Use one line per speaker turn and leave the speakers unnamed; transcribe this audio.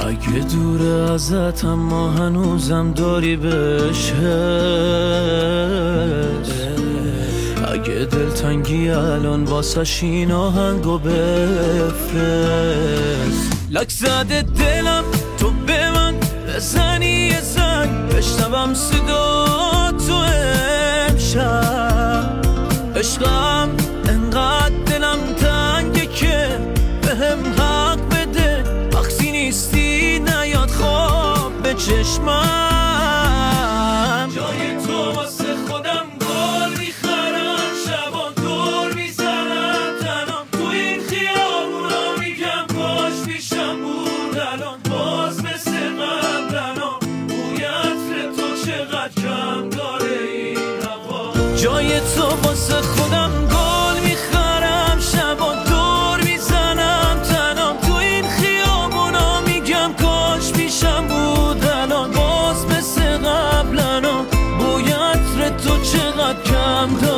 اگه دور ازت اما هنوزم داری بهش اگه دلتنگی الان واسش این آهنگو بفرست. لک زده دلم تو به من بزنی یه زنگ بشنوم صدا تو امشب. عشقم انقدر دلم تنگه که بهم حق بده وقتی نیستی نیاد خواب به چشمم. جای تو واسه خودم گل میخرم شبان دور میزنم تنام تو این خیابونا میگم کاش پیشم بود الان باز مثل قبلنا بوی عطر تو چقدر کم داره این هوا. جای تو واسه خودم گل میخرم شبان دور میزنم تنام تو این خیابونا میگم کاش پیشم بود الان باز مثل قبلنا بوی عطر تو چقدر کم داره